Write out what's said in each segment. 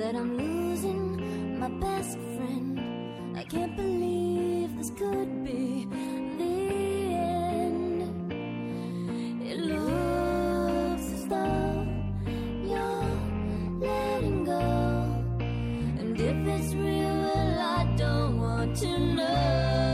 that I'm losing my best friend. I can't believe this could be the end. It looks as though you're letting go, and if it's real, well, I don't want to know.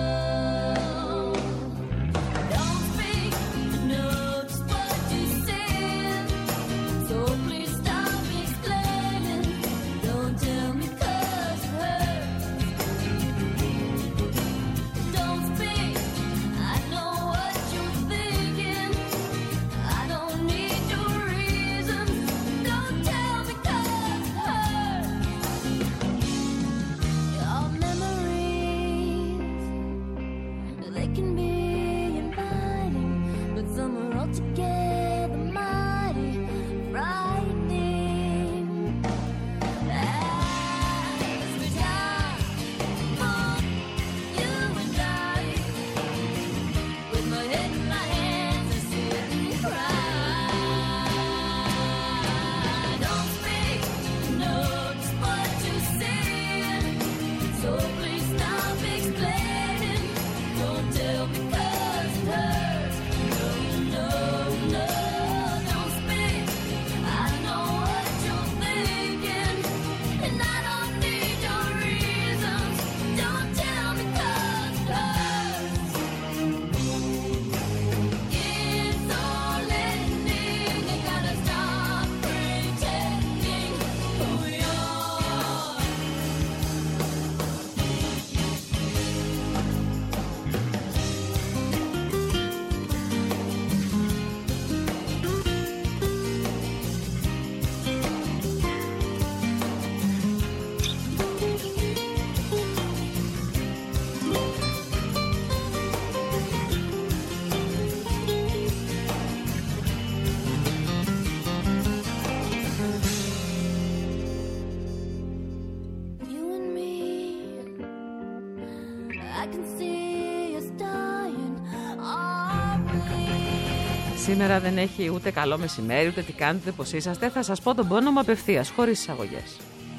Σήμερα δεν έχει ούτε καλό μεσημέρι, ούτε τι κάνετε, πώς είσαστε. Θα σας πω τον πόνο μου απευθείας, χωρίς εισαγωγές.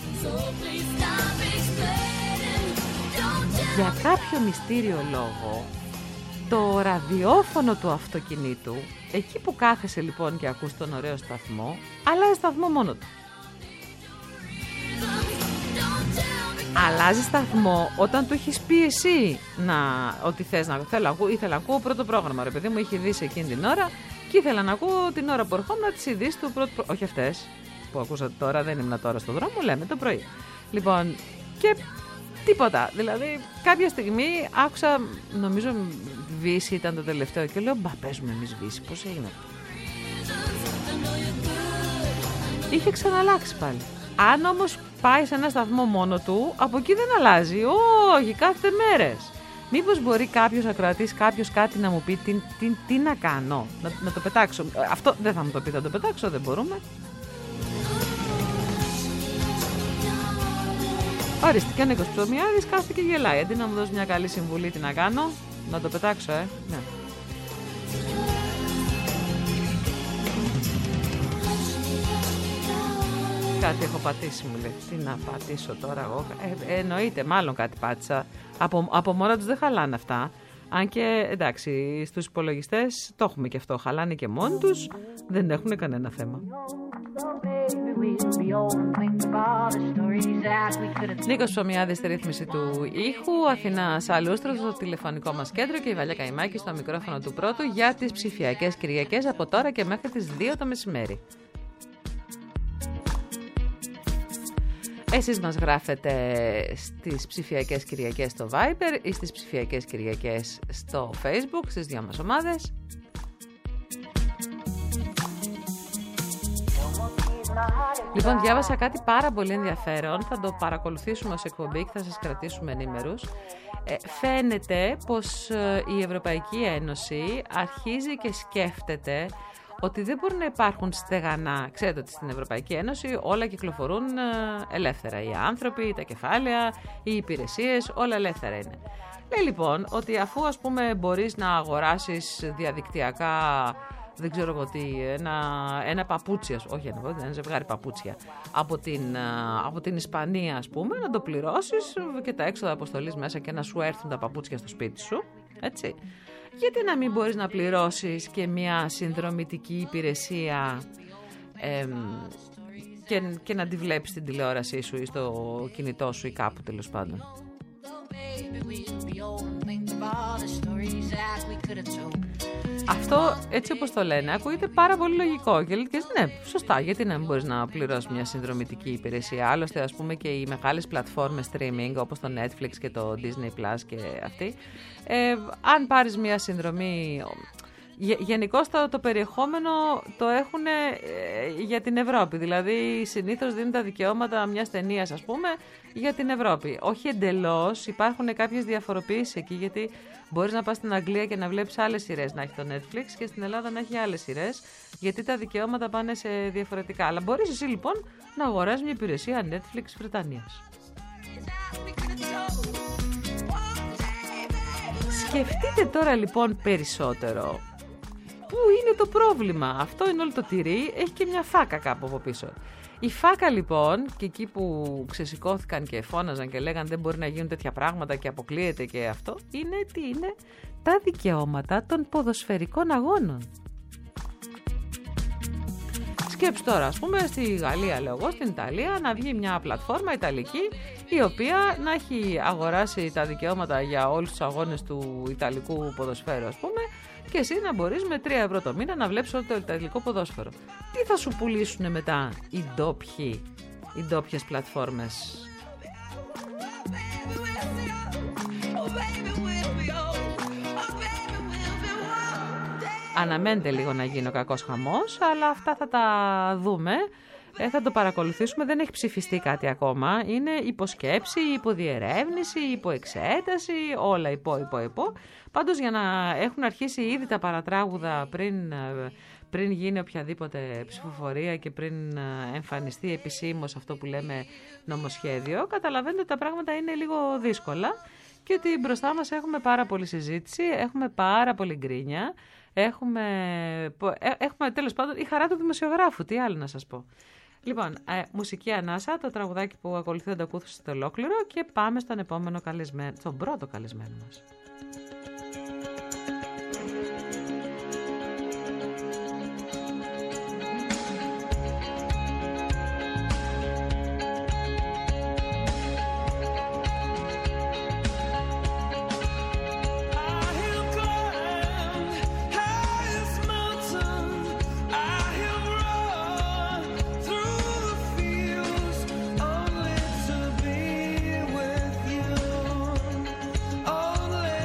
Για κάποιο μυστήριο λόγο, το ραδιόφωνο του αυτοκινήτου, εκεί που κάθεσαι λοιπόν και ακούς τον ωραίο σταθμό, αλλάζει σταθμό μόνο του. Αλλάζει σταθμό όταν του έχεις πει εσύ ότι θες να ήθελα να ακούω πρώτο πρόγραμμα. Ρε παιδί μου, είχε δει εκείνη την ώρα και ήθελα να ακούω την ώρα που ερχόμουν τις ειδήσεις του πρώτου. Όχι αυτές που ακούσατε τώρα, δεν ήμουν τώρα στον δρόμο, λέμε το πρωί. Λοιπόν, και τίποτα. Δηλαδή, κάποια στιγμή άκουσα, νομίζω Βύση ήταν το τελευταίο και λέω, μπα, παίζουμε εμείς Βύση, πώς έγινε αυτό. Είχε ξαναλλάξει πάλι. Αν όμως πάει σε ένα σταθμό μόνο του, από εκεί δεν αλλάζει. Όχι, κάθε μέρες. Μήπως μπορεί κάποιος ακροατής, κάποιος κάτι να μου πει τι να κάνω, να το πετάξω. Αυτό δεν θα μου το πει, θα το πετάξω, δεν μπορούμε. Ορίστε, και ο Νίκος Ψωμιάδης κάθεται και γελάει. Αντί να μου δώσει μια καλή συμβουλή τι να κάνω, να το πετάξω, ναι. Κάτι έχω πατήσει, μου λέει. Τι να πατήσω τώρα εγώ. Εννοείται, μάλλον κάτι πάτησα. Από μόνα τους δεν χαλάνε αυτά. Αν και εντάξει, στους υπολογιστές το έχουμε και αυτό. Χαλάνε και μόνοι τους, δεν έχουν κανένα θέμα. Νίκος Ψωμιάδης στη ρύθμιση του ήχου, Αθηνά Σαλούστρος στο τηλεφωνικό μας κέντρο και η Βαλιά Καϊμάκη στο μικρόφωνο του πρώτου για τις ψηφιακές Κυριακές από τώρα και μέχρι τις 2 το μεσημέρι. Εσείς μας γράφετε στις ψηφιακές Κυριακές στο Viber ή στις ψηφιακές Κυριακές στο Facebook, στις δύο μας ομάδες. Λοιπόν, διάβασα κάτι πάρα πολύ ενδιαφέρον, θα το παρακολουθήσουμε ως εκπομπή και θα σας κρατήσουμε ενήμερους. Φαίνεται πως η Ευρωπαϊκή Ένωση αρχίζει και σκέφτεται ότι δεν μπορούν να υπάρχουν στεγανά. Ξέρετε ότι στην Ευρωπαϊκή Ένωση όλα κυκλοφορούν ελεύθερα. Οι άνθρωποι, τα κεφάλαια, οι υπηρεσίες, όλα ελεύθερα είναι. Λέει λοιπόν ότι αφού ας πούμε μπορείς να αγοράσεις διαδικτυακά δεν ξέρω εγώ τι, ένα παπούτσι, όχι ένα ζευγάρι παπούτσια από την Ισπανία, ας πούμε, να το πληρώσεις και τα έξοδα αποστολής μέσα και να σου έρθουν τα παπούτσια στο σπίτι σου, έτσι. Γιατί να μην μπορείς να πληρώσεις και μια συνδρομητική υπηρεσία και να τη βλέπεις στην τηλεόρασή σου ή στο κινητό σου ή κάπου, τέλος πάντων. Αυτό, έτσι όπως το λένε, ακούγεται πάρα πολύ λογικό και λες, ναι, σωστά, γιατί να μην μπορείς να πληρώσεις μια συνδρομητική υπηρεσία. Άλλωστε, ας πούμε, και οι μεγάλες πλατφόρμες streaming όπως το Netflix και το Disney Plus και αυτή, αν πάρεις μια συνδρομή, γενικώς το περιεχόμενο το έχουν για την Ευρώπη. Δηλαδή, συνήθως δίνουν τα δικαιώματα μιας ταινίας, ας πούμε, για την Ευρώπη. Όχι εντελώς, υπάρχουν κάποιες διαφοροποιήσεις εκεί, γιατί μπορείς να πας στην Αγγλία και να βλέπεις άλλες σειρές να έχει το Netflix και στην Ελλάδα να έχει άλλες σειρές, γιατί τα δικαιώματα πάνε σε διαφορετικά. Αλλά μπορείς εσύ λοιπόν να αγοράσεις μια υπηρεσία Netflix Βρετανίας. Σκεφτείτε τώρα λοιπόν περισσότερο. Πού είναι το πρόβλημα? Αυτό είναι όλο το τυρί, έχει και μια φάκα κάπου από πίσω. Η φάκα λοιπόν, και εκεί που ξεσηκώθηκαν και φώναζαν και λέγαν δεν μπορεί να γίνουν τέτοια πράγματα και αποκλείεται και αυτό, είναι τι είναι? Τα δικαιώματα των ποδοσφαιρικών αγώνων. Σκέψου τώρα, ας πούμε, στη Γαλλία, λέω εγώ, στην Ιταλία, να βγει μια πλατφόρμα ιταλική, η οποία να έχει αγοράσει τα δικαιώματα για όλους τους αγώνες του ιταλικού ποδοσφαίρου, ας πούμε, και εσύ να μπορείς με 3 ευρώ το μήνα να βλέπεις όλο το ιταλικό ποδόσφαιρο. Τι θα σου πουλήσουν μετά οι ντόπιες πλατφόρμες? Αναμένεται λίγο να γίνει ο κακός χαμός, αλλά αυτά θα τα δούμε, θα το παρακολουθήσουμε, δεν έχει ψηφιστεί κάτι ακόμα, είναι υποσκέψη, υποδιερεύνηση, υποεξέταση, όλα υπό. Πάντως, για να έχουν αρχίσει ήδη τα παρατράγουδα πριν γίνει οποιαδήποτε ψηφοφορία και πριν εμφανιστεί επισήμως αυτό που λέμε νομοσχέδιο, καταλαβαίνετε ότι τα πράγματα είναι λίγο δύσκολα και ότι μπροστά μας έχουμε πάρα πολλή συζήτηση, έχουμε πάρα πολλή γκρίνια, έχουμε τέλος πάντων η χαρά του δημοσιογράφου, τι άλλο να σας πω. Λοιπόν, μουσική ανάσα, το τραγουδάκι που ακολουθεί δεν το ακούσετε ολόκληρο και πάμε στον πρώτο καλεσμένο μας. Only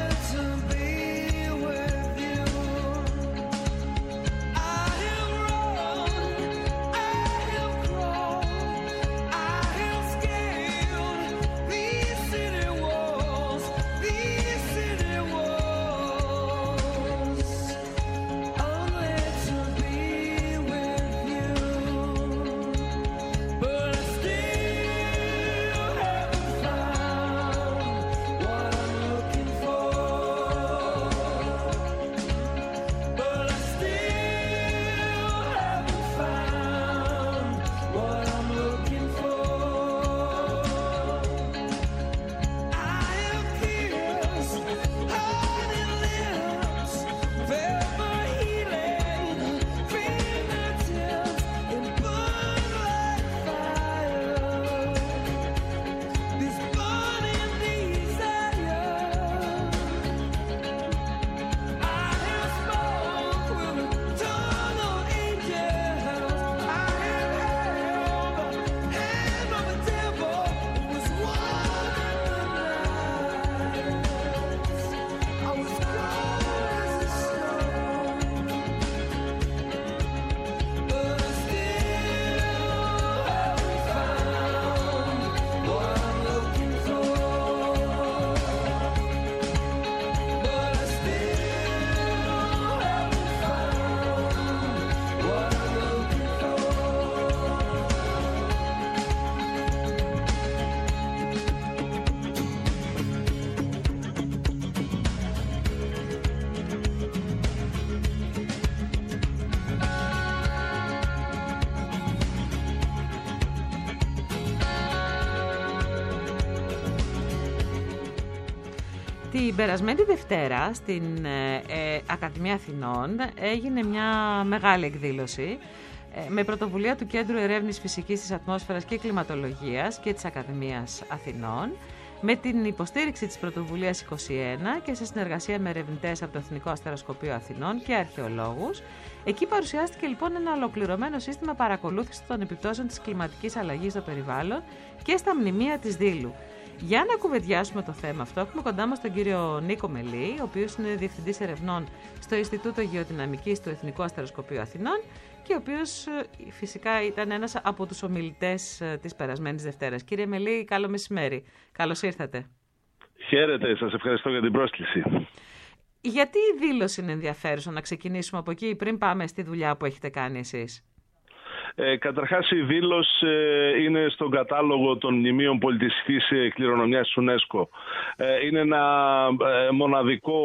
Την περασμένη Δευτέρα στην Ακαδημία Αθηνών έγινε μια μεγάλη εκδήλωση με πρωτοβουλία του Κέντρου Ερεύνης Φυσικής της Ατμόσφαιρας και Κλιματολογίας και της Ακαδημίας Αθηνών, με την υποστήριξη της Πρωτοβουλίας 21 και σε συνεργασία με ερευνητές από το Εθνικό Αστεροσκοπείο Αθηνών και αρχαιολόγους. Εκεί παρουσιάστηκε λοιπόν ένα ολοκληρωμένο σύστημα παρακολούθησης των επιπτώσεων της κλιματικής αλλαγής στο περιβάλλον και στα μνημεία της Δήλου. Για να κουβεντιάσουμε το θέμα αυτό, έχουμε κοντά μας τον κύριο Νίκο Μελή, ο οποίος είναι Διευθυντής Ερευνών στο Ινστιτούτο Γεωδυναμικής του Εθνικού Αστεροσκοπείου Αθηνών και ο οποίος φυσικά ήταν ένας από τους ομιλητές της περασμένης Δευτέρας. Κύριε Μελή, καλό μεσημέρι. Καλώς ήρθατε. Χαίρετε, σας ευχαριστώ για την πρόσκληση. Γιατί η δήλωση είναι ενδιαφέρουσα, να ξεκινήσουμε από εκεί πριν πάμε στη δουλειά που έχετε κάνει εσείς? Καταρχάς, η δήλωση είναι στον κατάλογο των μνημείων πολιτιστικής κληρονομιάς της UNESCO. Είναι ένα μοναδικό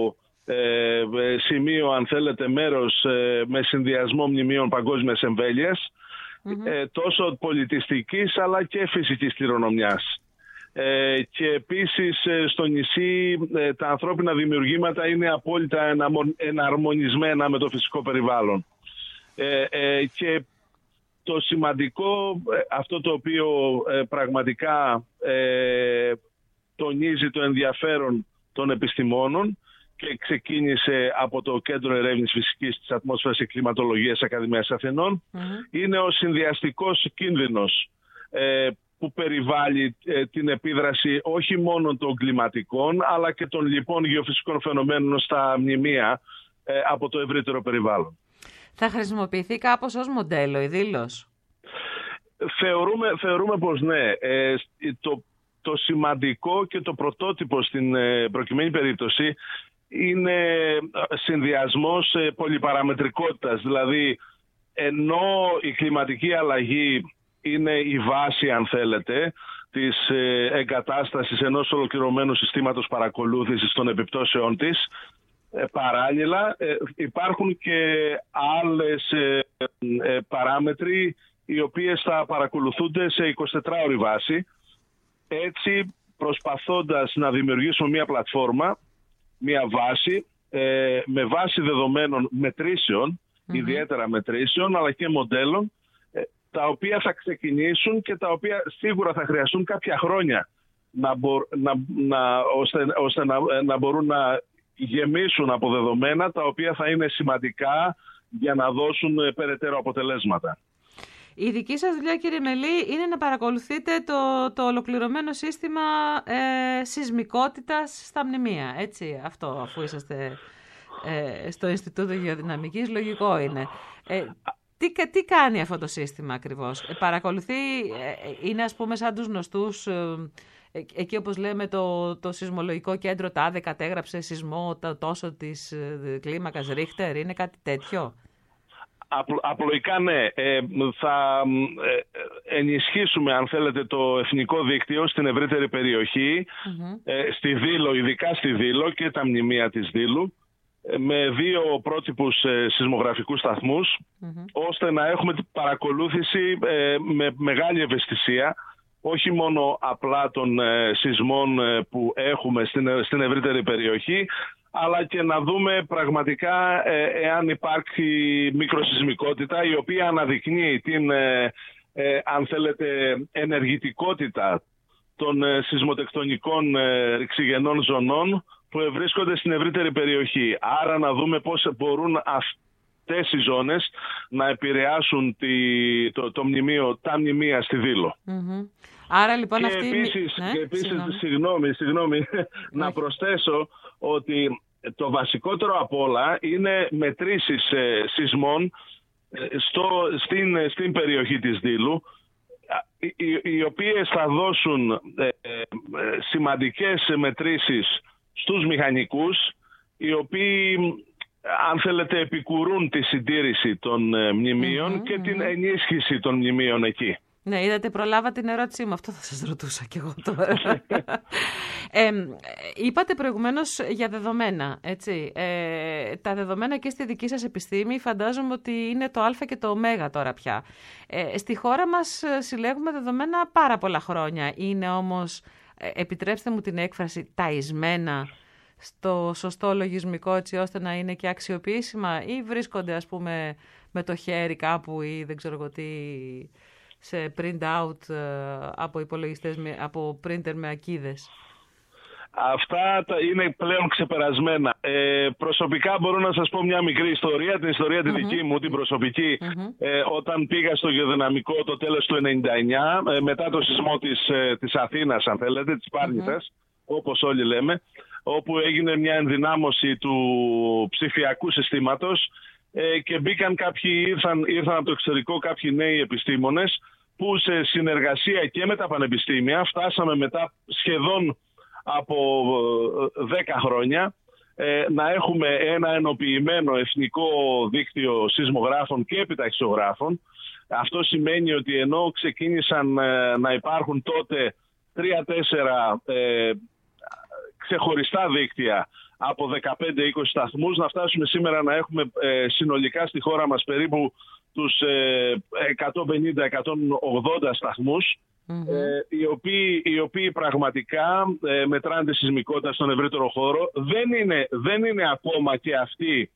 σημείο, αν θέλετε, μέρος με συνδυασμό μνημείων παγκόσμιας εμβέλειας, τόσο πολιτιστικής αλλά και φυσικής κληρονομιάς. Και επίσης στο νησί τα ανθρώπινα δημιουργήματα είναι απόλυτα εναρμονισμένα με το φυσικό περιβάλλον. Και το σημαντικό, αυτό το οποίο πραγματικά τονίζει το ενδιαφέρον των επιστημόνων και ξεκίνησε από το Κέντρο Ερεύνης Φυσικής της Ατμόσφαιρας και Κλιματολογίας Ακαδημίας Αθηνών, είναι ο συνδυαστικός κίνδυνος που περιβάλλει την επίδραση όχι μόνο των κλιματικών αλλά και των λοιπών γεωφυσικών φαινομένων στα μνημεία από το ευρύτερο περιβάλλον. Θα χρησιμοποιηθεί κάπως ως μοντέλο η δήλωση? Θεωρούμε πως ναι. Το σημαντικό και το πρωτότυπο στην προκειμένη περίπτωση είναι συνδυασμός πολυπαραμετρικότητας. Δηλαδή, ενώ η κλιματική αλλαγή είναι η βάση, αν θέλετε, της εγκατάστασης ενός ολοκληρωμένου συστήματος παρακολούθησης των επιπτώσεών της, παράλληλα υπάρχουν και άλλες παράμετροι οι οποίες θα παρακολουθούνται σε 24ωρη βάση, έτσι προσπαθώντας να δημιουργήσουμε μια πλατφόρμα, μια βάση με βάση δεδομένων μετρήσεων, ιδιαίτερα μετρήσεων αλλά και μοντέλων, τα οποία θα ξεκινήσουν και τα οποία σίγουρα θα χρειαστούν κάποια χρόνια ώστε να μπορούν να γεμίσουν από δεδομένα τα οποία θα είναι σημαντικά για να δώσουν περαιτέρω αποτελέσματα. Η δική σας δουλειά, κύριε Μελή, είναι να παρακολουθείτε το ολοκληρωμένο σύστημα σεισμικότητας στα μνημεία, έτσι, αυτό, αφού είσαστε στο Ινστιτούτο Γεωδυναμικής, λογικό είναι. Τι κάνει αυτό το σύστημα ακριβώς? Παρακολουθεί, είναι ας πούμε σαν τους γνωστούς, εκεί όπως λέμε το σεισμολογικό κέντρο τάδε κατέγραψε σεισμό τόσο της κλίμακας Ρίχτερ, είναι κάτι τέτοιο? Απλοϊκά ναι. Θα ενισχύσουμε, αν θέλετε, το εθνικό δίκτυο στην ευρύτερη περιοχή, στη Δήλο, ειδικά στη Δήλο και τα μνημεία της Δήλου, με 2 πρότυπους σεισμογραφικούς σταθμούς, ώστε να έχουμε την παρακολούθηση με μεγάλη ευαισθησία, όχι μόνο απλά των σεισμών που έχουμε στην ευρύτερη περιοχή, αλλά και να δούμε πραγματικά εάν υπάρχει μικροσεισμικότητα, η οποία αναδεικνύει την, αν θέλετε, ενεργητικότητα των σεισμοτεκτονικών ρυξιγενών ζωνών που βρίσκονται στην ευρύτερη περιοχή. Άρα να δούμε πώς μπορούν αυτές οι ζώνες να επηρεάσουν τα μνημεία στη Δήλο. Άρα λοιπόν και επίσης, συγγνώμη, να προσθέσω ότι το βασικότερο απ' όλα είναι μετρήσεις σεισμών στην περιοχή της Δήλου, οι οποίες θα δώσουν σημαντικές μετρήσεις στους μηχανικούς, οι οποίοι, αν θέλετε, επικουρούν τη συντήρηση των μνημείων και την ενίσχυση των μνημείων εκεί. Ναι, είδατε, προλάβα την ερώτησή μου. Αυτό θα σας ρωτούσα κι εγώ τώρα. Είπατε προηγουμένως για δεδομένα, έτσι. Τα δεδομένα και στη δική σας επιστήμη φαντάζομαι ότι είναι το α και το ω τώρα πια. Στη χώρα μας συλλέγουμε δεδομένα πάρα πολλά χρόνια. Είναι όμως επιτρέψτε μου την έκφραση, ταϊσμένα στο σωστό λογισμικό, έτσι ώστε να είναι και αξιοποιήσιμα, ή βρίσκονται ας πούμε με το χέρι κάπου ή δεν ξέρω εγώ τι, σε print out από υπολογιστές, από printer με ακίδες? Αυτά είναι πλέον ξεπερασμένα. Προσωπικά μπορώ να σας πω μια μικρή ιστορία, την ιστορία τη δική μου, την προσωπική. Όταν πήγα στο γεωδυναμικό το τέλος του 1999, μετά το σεισμό της Αθήνας, αν θέλετε, της Πάρνηθας, όπως όλοι λέμε, όπου έγινε μια ενδυνάμωση του ψηφιακού συστήματος και μπήκαν ήρθαν από το εξωτερικό κάποιοι νέοι επιστήμονες που σε συνεργασία και με τα πανεπιστήμια φτάσαμε μετά σχεδόν από 10 χρόνια να έχουμε ένα ενοποιημένο εθνικό δίκτυο σεισμογράφων και επιταχυσογράφων. Αυτό σημαίνει ότι ενώ ξεκίνησαν να υπάρχουν τότε 3-4 ξεχωριστά δίκτυα από 15-20 σταθμούς, να φτάσουμε σήμερα να έχουμε συνολικά στη χώρα μας περίπου τους 150-180 σταθμούς, οι οποίοι πραγματικά μετράνε τη σεισμικότητα στον ευρύτερο χώρο. Δεν είναι ακόμα και αυτοί,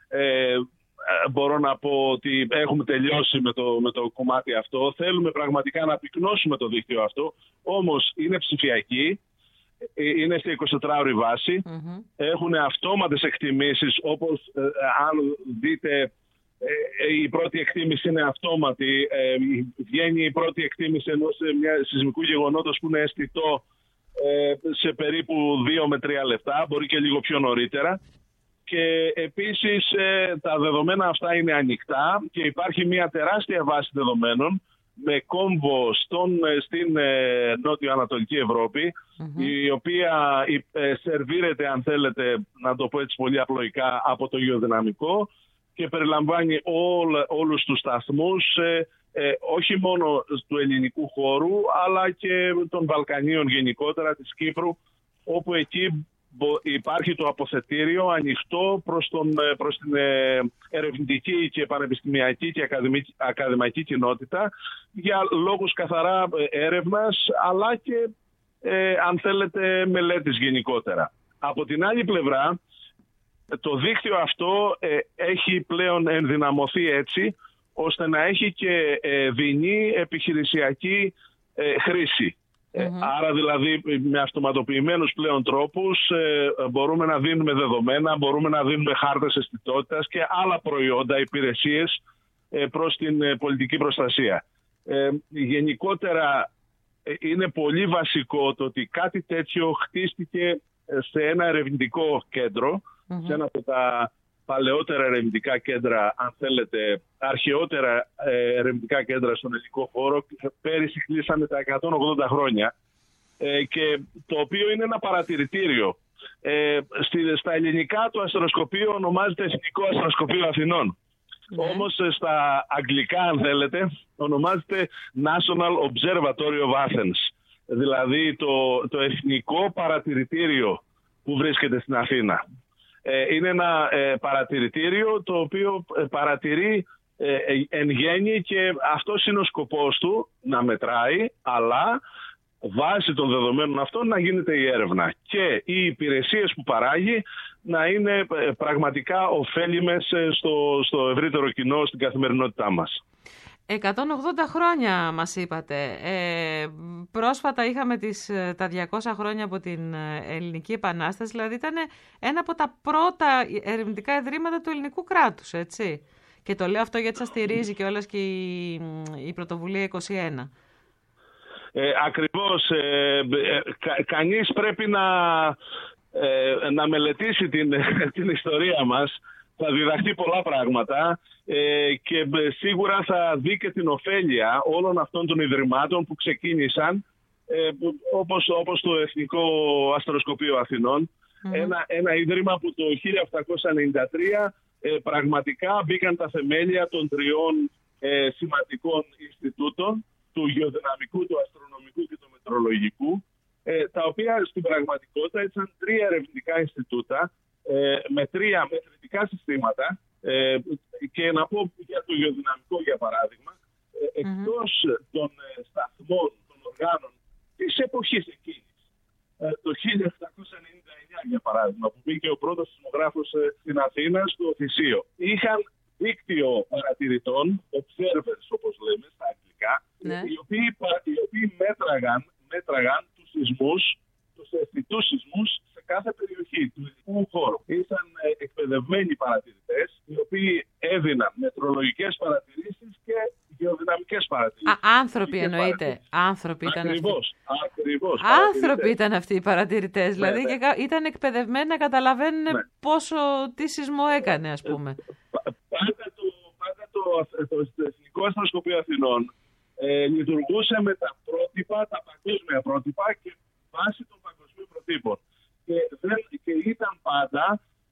μπορώ να πω ότι έχουμε τελειώσει με το κομμάτι αυτό. Θέλουμε πραγματικά να πυκνώσουμε το δίκτυο αυτό, όμως είναι ψηφιακοί, είναι στη 24ωρη βάση, έχουν αυτόματες εκτιμήσεις, όπως αν δείτε η πρώτη εκτίμηση είναι αυτόματη, βγαίνει η πρώτη εκτίμηση ενός σεισμικού γεγονότος που είναι αισθητό σε περίπου 2 με 3 λεπτά, μπορεί και λίγο πιο νωρίτερα. Και επίσης τα δεδομένα αυτά είναι ανοιχτά και υπάρχει μια τεράστια βάση δεδομένων με κόμβο στην νότιο-ανατολική Ευρώπη, η οποία σερβίρεται, αν θέλετε να το πω έτσι πολύ απλοϊκά, από το γεωδυναμικό και περιλαμβάνει όλους τους σταθμούς, όχι μόνο του ελληνικού χώρου, αλλά και των Βαλκανίων γενικότερα, της Κύπρου, όπου εκεί υπάρχει το αποθετήριο ανοιχτό προς την ερευνητική και πανεπιστημιακή και ακαδημαϊκή κοινότητα για λόγους καθαρά έρευνας, αλλά και αν θέλετε μελέτης γενικότερα. Από την άλλη πλευρά, το δίκτυο αυτό έχει πλέον ενδυναμωθεί έτσι ώστε να έχει και δεινή επιχειρησιακή χρήση. Άρα δηλαδή με αυτοματοποιημένους πλέον τρόπους μπορούμε να δίνουμε δεδομένα, μπορούμε να δίνουμε χάρτες αισθητότητας και άλλα προϊόντα, υπηρεσίες προς την πολιτική προστασία. Γενικότερα είναι πολύ βασικό το ότι κάτι τέτοιο χτίστηκε σε ένα ερευνητικό κέντρο, σε ένα από τα παλαιότερα ερευνητικά κέντρα, αν θέλετε, αρχαιότερα ερευνητικά κέντρα στον ελληνικό χώρο. Πέρυσι κλείσαμε τα 180 χρόνια και το οποίο είναι ένα παρατηρητήριο. Στα ελληνικά το αστεροσκοπείο ονομάζεται Εθνικό Αστεροσκοπείο Αθηνών. Όμως στα αγγλικά, αν θέλετε, ονομάζεται National Observatory of Athens. Δηλαδή το Εθνικό Παρατηρητήριο που βρίσκεται στην Αθήνα. Είναι ένα παρατηρητήριο το οποίο παρατηρεί εν γέννη και αυτός είναι ο σκοπός του, να μετράει, αλλά βάσει των δεδομένων αυτών να γίνεται η έρευνα και οι υπηρεσίες που παράγει να είναι πραγματικά ωφέλιμες στο ευρύτερο κοινό, στην καθημερινότητά μας. 180 χρόνια μας είπατε. Πρόσφατα είχαμε τα 200 χρόνια από την Ελληνική Επανάσταση, δηλαδή ήταν ένα από τα πρώτα ερευνητικά ιδρύματα του ελληνικού κράτους, έτσι. Και το λέω αυτό γιατί σας στηρίζει και όλας και η πρωτοβουλία 21. Ακριβώς. Κανείς πρέπει να μελετήσει την ιστορία μας. Θα διδαχτεί πολλά πράγματα και σίγουρα θα δει και την ωφέλεια όλων αυτών των ιδρυμάτων που ξεκίνησαν όπως το Εθνικό Αστεροσκοπείο Αθηνών. Ένα ίδρυμα που το 1793 πραγματικά μπήκαν τα θεμέλια των 3 σημαντικών Ινστιτούτων, του Γεωδυναμικού, του Αστρονομικού και του Μετρολογικού, τα οποία στην πραγματικότητα ήταν 3 ερευνητικά Ινστιτούτα με 3 μετρητικά συστήματα, και να πω για το γεωδυναμικό για παράδειγμα, εκτός των σταθμών, των οργάνων της εποχής εκείνης, το 1799, για παράδειγμα, που μπήκε ο πρώτος σεισμογράφος στην Αθήνα, στο Θησίο. Είχαν δίκτυο παρατηρητών, observers όπως λέμε στα αγγλικά, Ναι. οι οποίοι μέτραγαν τους σεισμούς, τους αισθητούς σεισμούς σε κάθε περιοχή του ειδικού χώρου. Ήσαν εκπαιδευμένοι παρατηρητές, οι οποίοι έδιναν μετρολογικές παρατηρήσεις και γεωδυναμικές παρατηρήσεις. Άνθρωποι εννοείται. Άνθρωποι ήταν Ακριβώς. Άνθρωποι ήταν αυτοί οι παρατηρητές. Δηλαδή ναι. και ήταν εκπαιδευμένοι να καταλαβαίνουν Ναι. τι σεισμό έκανε, ας πούμε. Πάντα το Εθνικό Αστροσκοπείο Αθηνών λειτουργούσε με τα πρότυπα, τα παγκόσμια πρότυπα και βάση των παγκοσμίων προτύπων. Και ήταν πάντα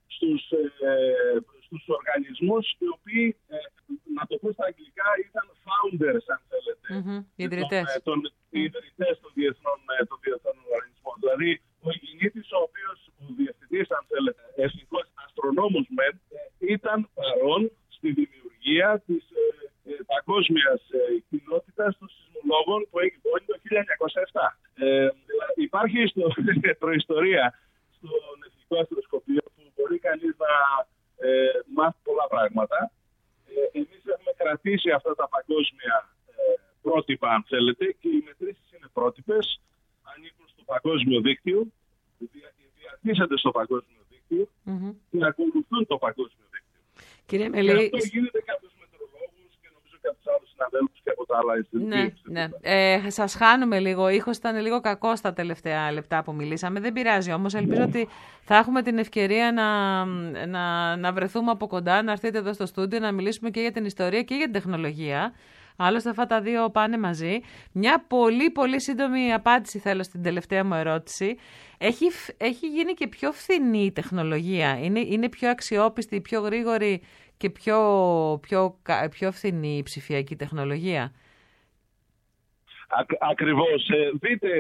στους οργανισμούς οι οποίοι, να το πω στα αγγλικά, ήταν founders, αν θέλετε. Ιδρυτές. Οι ιδρυτές των διεθνών οργανισμών. Δηλαδή, ο ηγηνίτης, ο διευθυντής, αν θέλετε, εθνικός αστρονόμος ήταν παρόν στη δημιουργία της παγκόσμιας κοινότητας των σεισμολόγων που έγινε το 1907. Υπάρχει προϊστορία στον Εθνικό Αστροσκοπείο που μπορεί κανείς να μάθει πολλά πράγματα. Εμείς έχουμε κρατήσει αυτά τα παγκόσμια πρότυπα, αν θέλετε, και οι μετρήσεις είναι πρότυπες, ανήκουν στο παγκόσμιο δίκτυο, διατίθενται στο παγκόσμιο δίκτυο και ακολουθούν το παγκόσμιο δίκτυο. Κύριε Και Μελή, αυτό γίνεται και από τους μετρολόγους και νομίζω και από τους άλλους συναδέλφους και από τα άλλα Ινστιτούτα. Ναι. Σας χάνουμε λίγο. Ο ήχος ήταν λίγο κακό στα τελευταία λεπτά που μιλήσαμε. Δεν πειράζει όμως. Ελπίζω ότι θα έχουμε την ευκαιρία να βρεθούμε από κοντά, να έρθετε εδώ στο στούντιο, να μιλήσουμε και για την ιστορία και για την τεχνολογία. Άλλωστε αυτά τα δύο πάνε μαζί. Μια πολύ πολύ σύντομη απάντηση θέλω στην τελευταία μου ερώτηση. Έχει γίνει και πιο φθηνή η τεχνολογία. Είναι πιο αξιόπιστη, πιο γρήγορη και πιο φθηνή η ψηφιακή τεχνολογία. Ακριβώς. Δείτε,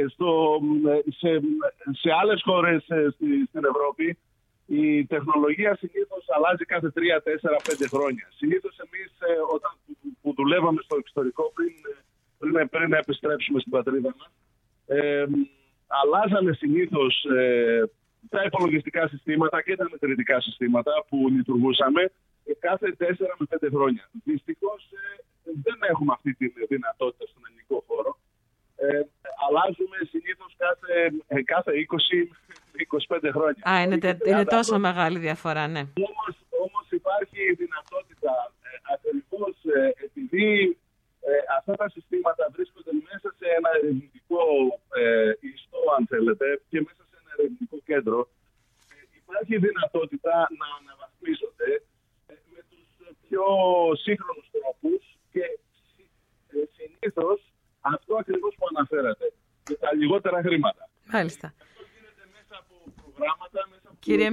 σε άλλες χώρες στην Ευρώπη η τεχνολογία συνήθως αλλάζει κάθε 3, 4, 5 χρόνια. Συνήθως εμείς όταν που δουλεύαμε στο εξωτερικό πριν να επιστρέψουμε στην πατρίδα μας, αλλάζαμε συνήθως τα υπολογιστικά συστήματα και τα μετρητικά συστήματα που λειτουργούσαμε κάθε 4 με 5 χρόνια. Δυστυχώς δεν έχουμε αυτή τη δυνατότητα στον ελληνικό χώρο. Αλλάζουμε συνήθως κάθε 20-25 χρόνια. Είναι τόσο μεγάλη διαφορά, ναι. Όμως υπάρχει δυνατότητα, ακριβώς επειδή αυτά τα συστήματα βρίσκονται μέσα σε ένα ερευνητικό ιστό, αν θέλετε, και μέσα σε ένα ερευνητικό κέντρο, υπάρχει δυνατότητα να αναβαθμίζονται με τους πιο σύγχρονους τρόπους και συνήθως αυτό ακριβώς που αναφέρατε, με τα λιγότερα χρήματα. Μάλιστα. Αυτό γίνεται μέσα από προγράμματα, Κύριε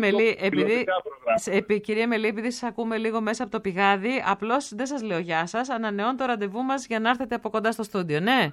Μελή, επειδή σας ακούμε λίγο μέσα από το πηγάδι, απλώς δεν σας λέω γεια σας, ανανεώνω το ραντεβού μας για να έρθετε από κοντά στο στούντιο, ναι.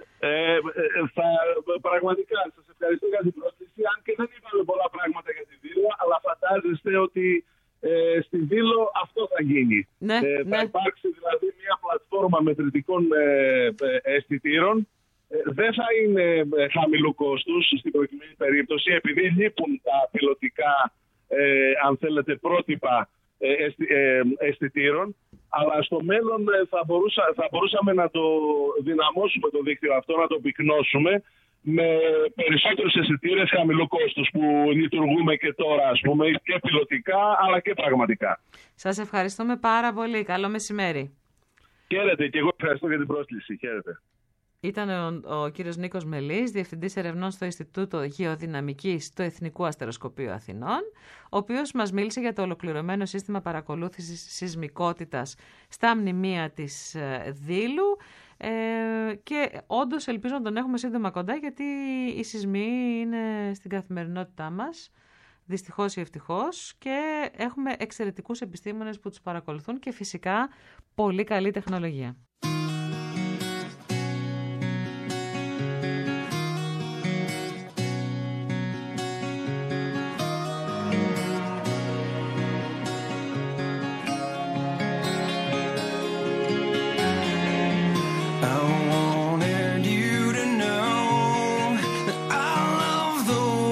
Πραγματικά, σας ευχαριστώ για την πρόσκληση, αν και δεν είπαμε πολλά πράγματα για τη Δήλο, αλλά φαντάζεστε ότι στη Δήλο αυτό θα γίνει. Ναι, θα υπάρξει δηλαδή μια πλατφόρμα μετρητικών αισθητήρων. Δεν θα είναι χαμηλού κόστους στην προκειμένη περίπτωση, επειδή λείπουν τα πιλωτικά, αν θέλετε, πρότυπα αισθητήρων, αλλά στο μέλλον θα μπορούσαμε να το δυναμώσουμε το δίκτυο αυτό, να το πυκνώσουμε με περισσότερους αισθητήρες χαμηλού κόστους που λειτουργούμε και τώρα, ας πούμε, και πιλωτικά αλλά και πραγματικά. Σας ευχαριστούμε πάρα πολύ. Καλό μεσημέρι. Χαίρετε, και εγώ ευχαριστώ για την πρόσκληση. Χαίρετε. Ήταν ο κύριος Νίκος Μελής, Διευθυντής Ερευνών στο Ινστιτούτο Γεωδυναμικής του Εθνικού Αστεροσκοπείου Αθηνών, ο οποίος μας μίλησε για το ολοκληρωμένο σύστημα παρακολούθησης σεισμικότητας στα μνημεία της Δήλου και όντως ελπίζω να τον έχουμε σύντομα κοντά, γιατί οι σεισμοί είναι στην καθημερινότητά μας, δυστυχώς ή ευτυχώς, και έχουμε εξαιρετικούς επιστήμονες που τους παρακολουθούν και φυσικά πολύ καλή τεχνολογία. I wanted you to know that I love the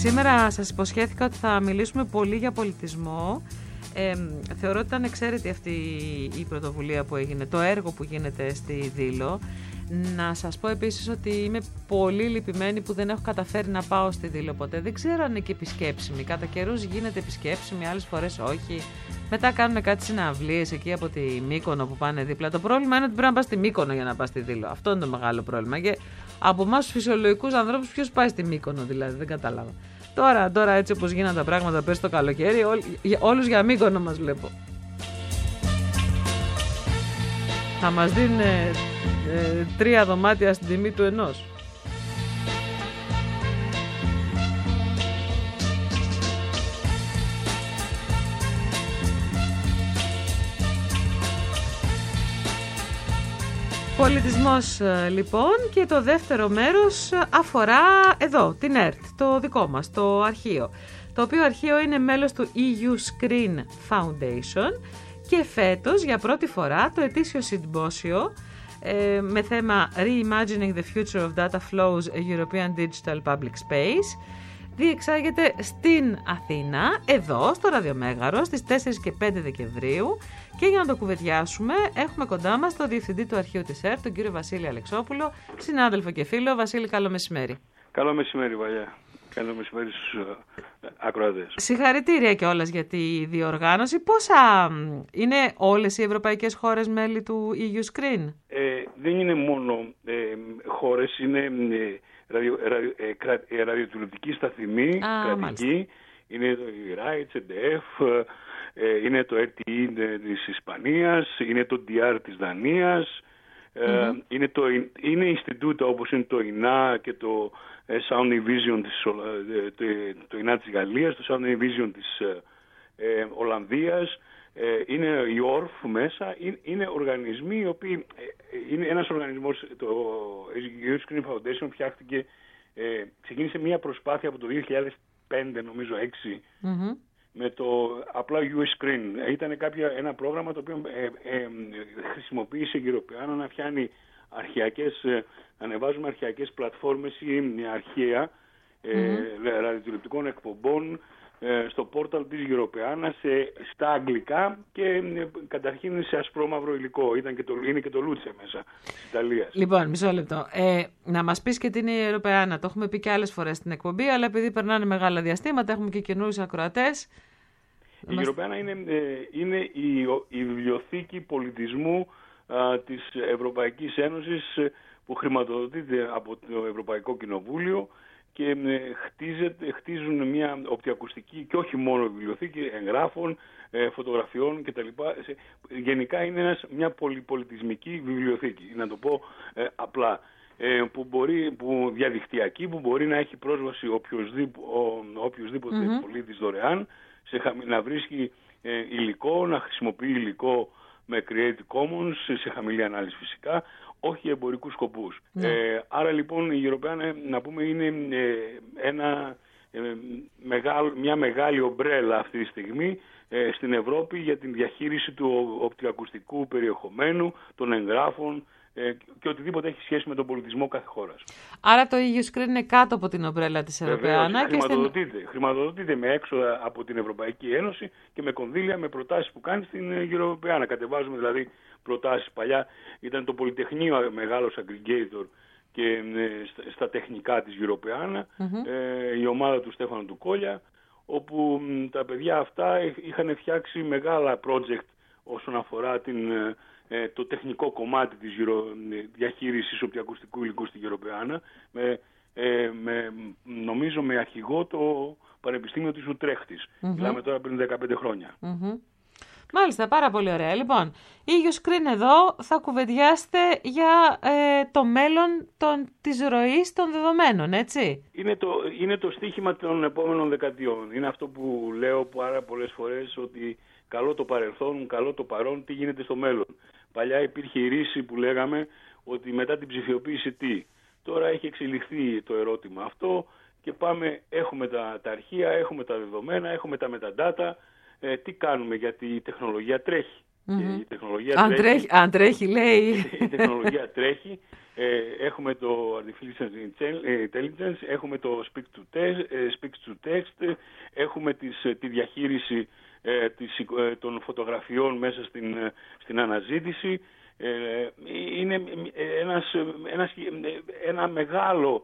Σήμερα σας υποσχέθηκα ότι θα μιλήσουμε πολύ για πολιτισμό. Θεωρώ ότι ήταν εξαίρετη αυτή η πρωτοβουλία που έγινε, το έργο που γίνεται στη Δήλο. Να σας πω επίσης ότι είμαι πολύ λυπημένη που δεν έχω καταφέρει να πάω στη Δήλο ποτέ. Δεν ξέρω αν είναι και επισκέψιμη. Κατά καιρούς γίνεται επισκέψιμη, άλλες φορές όχι. Μετά κάνουν κάτι συναυλίες εκεί από τη Μύκονο που πάνε δίπλα. Το πρόβλημα είναι ότι πρέπει να πας στη Μύκονο για να πας στη Δήλο. Αυτό είναι το μεγάλο πρόβλημα. Και από εμάς τους φυσιολογικούς ανθρώπους, ποιος πάει στη Μύκονο δηλαδή, δεν κατάλαβα. Τώρα έτσι όπως γίνανε τα πράγματα πέρσι το καλοκαίρι, όλους για Μύκονο μας βλέπω. Θα μας δίνουν 3 δωμάτια στην τιμή του 1. Πολιτισμός λοιπόν, και το δεύτερο μέρος αφορά εδώ την ΕΡΤ, το δικό μας, το αρχείο. Το οποίο αρχείο είναι μέλος του EU Screen Foundation και φέτος για πρώτη φορά το ετήσιο συμπόσιο με θέμα Reimagining the Future of Data Flows, a European Digital Public Space διεξάγεται στην Αθήνα, εδώ στο Ραδιομέγαρο στις 4 και 5 Δεκεμβρίου, και για να το κουβεντιάσουμε έχουμε κοντά μας τον Διευθυντή του Αρχείου της ΕΡΤ, τον κύριο Βασίλη Αλεξόπουλο, συνάδελφο και φίλο. Βασίλη, καλό μεσημέρι. Καλό μεσημέρι, Βαλιά. Καλό μεσημέρι στους ακροατές. Συγχαρητήρια κιόλας για τη διοργάνωση. Πόσα είναι όλες οι ευρωπαϊκές χώρες μέλη του EU Screen? Δεν είναι μόνο χώρες, είναι ραδιοτηλεοπτική σταθμή, κρατική. Μάλιστα. Είναι το RAI, CDF, είναι το RTE της Ισπανίας, είναι το DR της Δανίας, είναι Ινστιτούτα όπως είναι το ΙΝΑ και το Sound Vision το ΙΝΑ της Γαλλίας, το Sound Vision της Ολλανδίας, είναι η ΟΡΦ μέσα, είναι οργανισμοί οι οποίοι, είναι ένας οργανισμός, το EU Screen Foundation φτιάχτηκε, ξεκίνησε μια προσπάθεια από το 2005 νομίζω 6, με το απλά US Screen. Ήταν ένα πρόγραμμα το οποίο χρησιμοποίησε η Europeana να φτιάνει αρχαιακές, να ανεβάζουμε αρχαιακές πλατφόρμες ή αρχαία ραδιοτηλεοπτικών εκπομπών στο πόρταλ της Europeana στα αγγλικά και καταρχήν σε ασπρόμαυρο υλικό. Είναι και το Λούτσε μέσα της Ιταλίας. Λοιπόν, μισό λεπτό. Να μας πεις και τι είναι η Europeana. Το έχουμε πει και άλλες φορές στην εκπομπή, αλλά επειδή περνάνε μεγάλα διαστήματα, έχουμε και καινούριους ακροατές. Η Europeana είναι η βιβλιοθήκη πολιτισμού της Ευρωπαϊκής Ένωσης που χρηματοδοτείται από το Ευρωπαϊκό Κοινοβούλιο και χτίζουν μια οπτικοακουστική και όχι μόνο βιβλιοθήκη εγγράφων, φωτογραφιών κτλ. Γενικά είναι μια πολυπολιτισμική βιβλιοθήκη, να το πω απλά, που διαδικτυακή, που μπορεί να έχει πρόσβαση οποιοσδήποτε πολίτης δωρεάν, να βρίσκει υλικό, να χρησιμοποιεί υλικό με Creative Commons, σε χαμηλή ανάλυση φυσικά, όχι για εμπορικούς σκοπούς. Άρα λοιπόν η Europeana, να πούμε, είναι μια μεγάλη ομπρέλα αυτή τη στιγμή στην Ευρώπη για την διαχείριση του οπτικοακουστικού περιεχομένου, των εγγράφων και οτιδήποτε έχει σχέση με τον πολιτισμό κάθε χώρας. Άρα το EU Screen είναι κάτω από την ομπρέλα της Europeana. Χρηματοδοτείται με έξοδα από την Ευρωπαϊκή Ένωση και με κονδύλια, με προτάσεις που κάνει στην Europeana. Κατεβάζουμε δηλαδή προτάσεις. Παλιά ήταν το Πολυτεχνείο μεγάλος aggregator και στα τεχνικά της Europeana, η ομάδα του Στέφανου του Κόλια, όπου τα παιδιά αυτά είχαν φτιάξει μεγάλα project όσον αφορά το τεχνικό κομμάτι της διαχείρισης οπτικοακουστικού υλικού στην Europeana, νομίζω με αρχηγό το Πανεπιστήμιο της Ουτρέχτης. Μιλάμε τώρα πριν 15 χρόνια. Μάλιστα, πάρα πολύ ωραία. Λοιπόν, EU Screen εδώ θα κουβεντιάσετε για το μέλλον της ροής των δεδομένων, έτσι. Είναι το στίχημα των επόμενων δεκαετιών. Είναι αυτό που λέω πάρα πολλές φορές, ότι καλό το παρελθόν, καλό το παρόν, τι γίνεται στο μέλλον. Παλιά υπήρχε η ρίση που λέγαμε ότι μετά την ψηφιοποίηση τι. Τώρα έχει εξελιχθεί το ερώτημα αυτό και έχουμε τα αρχεία, έχουμε τα δεδομένα, έχουμε τα metadata. Τι κάνουμε, γιατί η τεχνολογία τρέχει. Και η τεχνολογία αν τρέχει, λέει. Η τεχνολογία τρέχει. Έχουμε το Artificial Intelligence, έχουμε το Speech to Text, έχουμε τη διαχείριση των φωτογραφιών μέσα στην αναζήτηση. Είναι ένα μεγάλο,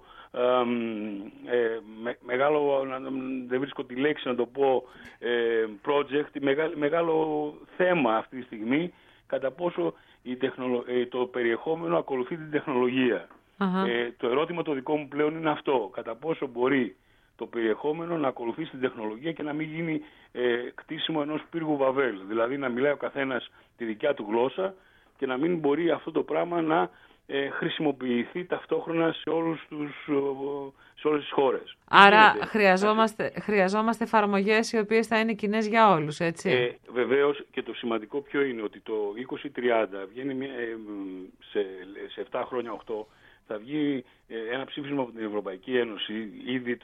δεν βρίσκω τη λέξη να το πω, project, μεγάλο θέμα αυτή τη στιγμή, κατά πόσο το περιεχόμενο ακολουθεί την τεχνολογία. Το ερώτημα το δικό μου πλέον είναι αυτό, κατά πόσο μπορεί το περιεχόμενο να ακολουθεί την τεχνολογία και να μην γίνει κτίσιμο ενός πύργου Βαβέλ, δηλαδή να μιλάει ο καθένας τη δικιά του γλώσσα και να μην μπορεί αυτό το πράγμα να χρησιμοποιηθεί ταυτόχρονα σε όλες τις χώρες. Άρα χρειαζόμαστε εφαρμογές οι οποίες θα είναι κοινές για όλους, έτσι. Βεβαίως, και το σημαντικό ποιο είναι, ότι το 2030 βγαίνει σε 7 χρόνια, 8, θα βγει ένα ψήφισμα από την Ευρωπαϊκή Ένωση, ήδη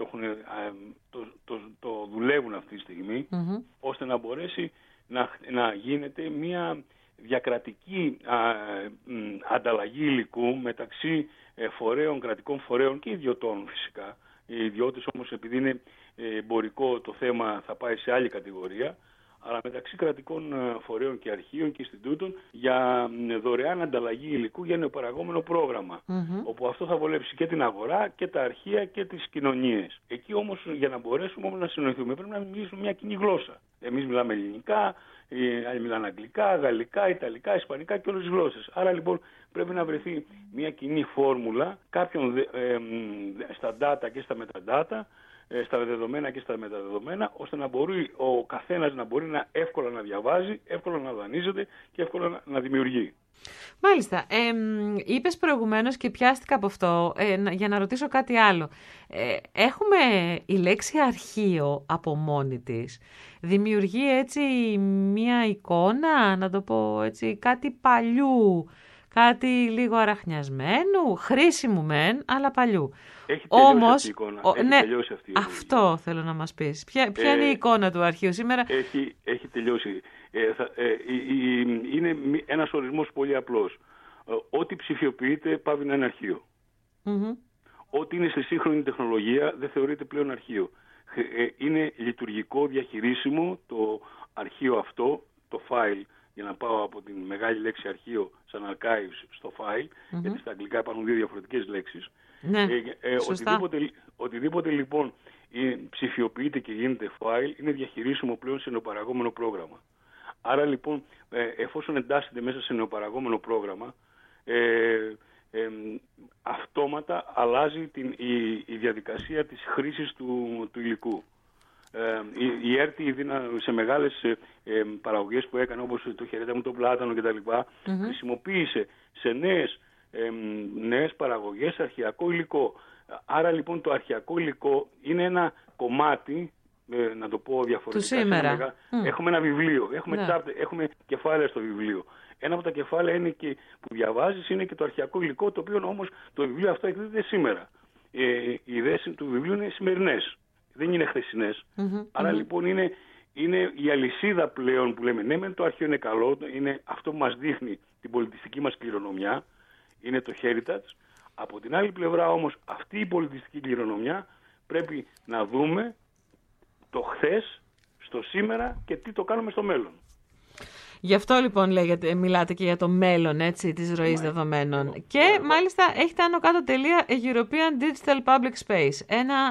το δουλεύουν αυτή τη στιγμή, ώστε να μπορέσει να γίνεται μια διακρατική ανταλλαγή υλικού μεταξύ φορέων, κρατικών φορέων και ιδιωτών φυσικά. Οι ιδιώτες όμως, επειδή είναι εμπορικό το θέμα, θα πάει σε άλλη κατηγορία, αλλά μεταξύ κρατικών φορέων και αρχείων και Ινστιτούτων για δωρεάν ανταλλαγή υλικού για νεοπαραγόμενο πρόγραμμα, όπου αυτό θα βολέψει και την αγορά και τα αρχεία και τις κοινωνίες. Εκεί όμως, για να μπορέσουμε όμως να συνοηθούμε, πρέπει να μιλήσουμε μια κοινή γλώσσα. Εμείς μιλάμε ελληνικά, οι άλλοι μιλάνε αγγλικά, γαλλικά, ιταλικά, ισπανικά και όλες τις γλώσσες. Άρα λοιπόν πρέπει να βρεθεί μια κοινή φόρμουλα κάποιων στα data και στα metadata, στα δεδομένα και στα μεταδεδομένα, ώστε να μπορεί ο καθένας να μπορεί εύκολα να διαβάζει, εύκολα να δανείζεται και εύκολα να δημιουργεί. Μάλιστα. Είπες προηγουμένως και πιάστηκα από αυτό για να ρωτήσω κάτι άλλο. Έχουμε η λέξη αρχείο από μόνη της. Δημιουργεί έτσι μία εικόνα, να το πω έτσι, κάτι παλιού, κάτι λίγο αραχνιασμένου, χρήσιμου μεν, αλλά παλιού. Έχει τελειώσει αυτή η εικόνα. Τελειώσει αυτή η αυτό θέλω να μας πεις. Ποια είναι η εικόνα του αρχείου σήμερα? Έχει τελειώσει. Είναι ένας ορισμός πολύ απλός. Ό,τι ψηφιοποιείται πάβει να είναι αρχείο. Ό,τι είναι στη σύγχρονη τεχνολογία δεν θεωρείται πλέον αρχείο. Είναι λειτουργικό, διαχειρίσιμο το αρχείο αυτό, το file, για να πάω από την μεγάλη λέξη αρχείο σαν archives στο file, γιατί στα αγγλικά υπάρχουν δύο διαφορετικές λέξεις. Ναι, οτιδήποτε λοιπόν ψηφιοποιείται και γίνεται file είναι διαχειρίσιμο πλέον σε νεοπαραγόμενο πρόγραμμα. Άρα λοιπόν, εφόσον εντάσσεται μέσα σε νεοπαραγόμενο πρόγραμμα, αυτόματα αλλάζει η διαδικασία της χρήσης του υλικού. Η ΕΡΤ σε μεγάλες παραγωγές που έκανε, όπως το «Χαιρέτα μου το πλάτανο» κτλ., χρησιμοποίησε σε νέες παραγωγές αρχαιακό υλικό. Άρα λοιπόν το αρχαιακό υλικό είναι ένα κομμάτι, να το πω διαφορετικά, του σήμερα. Έχουμε ένα βιβλίο, έχουμε κεφάλαια στο βιβλίο. Ένα από τα κεφάλαια είναι και, που διαβάζεις, είναι και το αρχαιακό υλικό, το οποίο όμως το βιβλίο αυτό εκδίδεται σήμερα. Οι ιδέες του βιβλίου είναι σημερινές, δεν είναι χθεσινές. Άρα λοιπόν είναι η αλυσίδα πλέον που λέμε, ναι μεν το αρχαίο είναι καλό, είναι αυτό που μας δείχνει την πολιτιστική μας κληρονομιά, είναι το heritage. Από την άλλη πλευρά όμως αυτή η πολιτιστική κληρονομιά πρέπει να δούμε το χθες, στο σήμερα και τι το κάνουμε στο μέλλον. Γι' αυτό λοιπόν μιλάτε και για το μέλλον, έτσι, της ροής δεδομένων. Και μάλιστα έχετε άνω κάτω τελεία European Digital Public Space.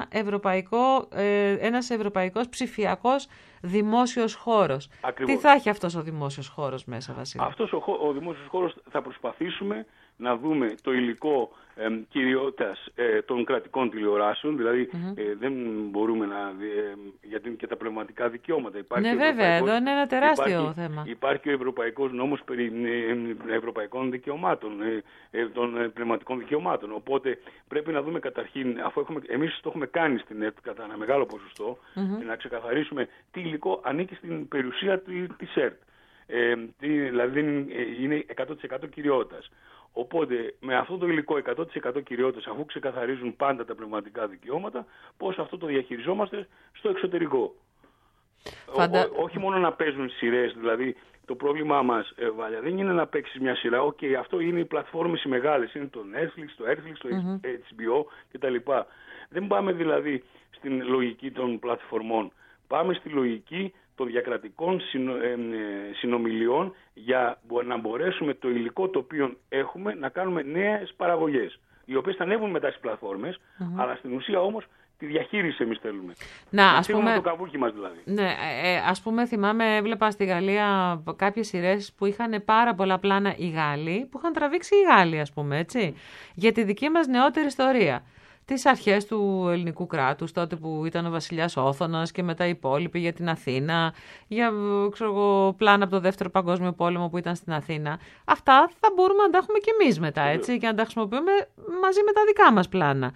Ένας ευρωπαϊκός ψηφιακός δημόσιος χώρος. Ακριβώς. Τι θα έχει αυτός ο δημόσιος χώρος μέσα, Βασίλη? Αυτός ο δημόσιος χώρος θα προσπαθήσουμε να δούμε το υλικό κυριότητας των κρατικών τηλεοράσεων, δηλαδή δεν μπορούμε γιατί είναι και τα πνευματικά δικαιώματα. Ναι, βέβαια, εδώ είναι ένα τεράστιο θέμα. Υπάρχει ο Ευρωπαϊκός Νόμος περί ευρωπαϊκών δικαιωμάτων, των πνευματικών δικαιωμάτων. Οπότε πρέπει να δούμε καταρχήν, αφού εμείς το έχουμε κάνει στην ΕΡΤ κατά ένα μεγάλο ποσοστό, να ξεκαθαρίσουμε τι υλικό ανήκει στην περιουσία της ΕΡΤ. Δηλαδή είναι 100% κυριότητας. Οπότε με αυτό το υλικό 100% κυριότητας, αφού ξεκαθαρίζουν πάντα τα πνευματικά δικαιώματα, πώς αυτό το διαχειριζόμαστε στο εξωτερικό. Όχι μόνο να παίζουν σειρές, δηλαδή το πρόβλημά μας, Βάλια, δεν είναι να παίξεις μια σειρά. Αυτό είναι οι πλατφόρμες οι μεγάλες, είναι το Netflix, το το HBO κτλ. Δεν πάμε δηλαδή στην λογική των πλατφορμών. Πάμε στη λογική των διακρατικών συνομιλιών για να μπορέσουμε το υλικό το οποίο έχουμε να κάνουμε νέες παραγωγές, οι οποίες θα ανέβουν μετά στις πλατφόρμες, αλλά στην ουσία όμως τη διαχείριση εμείς θέλουμε. Να πούμε το καβούκι μας δηλαδή. Ναι, ας πούμε θυμάμαι, έβλεπα στη Γαλλία κάποιες σειρές που είχαν πάρα πολλά πλάνα οι Γάλλοι, που είχαν τραβήξει οι Γάλλοι, ας πούμε, έτσι, για τη δική μας νεότερη ιστορία. Τις αρχές του ελληνικού κράτους, τότε που ήταν ο βασιλιάς Όθωνας και μετά οι υπόλοιποι για την Αθήνα, για πλάνα από το Δεύτερο Παγκόσμιο Πόλεμο που ήταν στην Αθήνα. Αυτά θα μπορούμε να τα έχουμε κι εμείς μετά, έτσι, και να τα χρησιμοποιούμε μαζί με τα δικά μας πλάνα.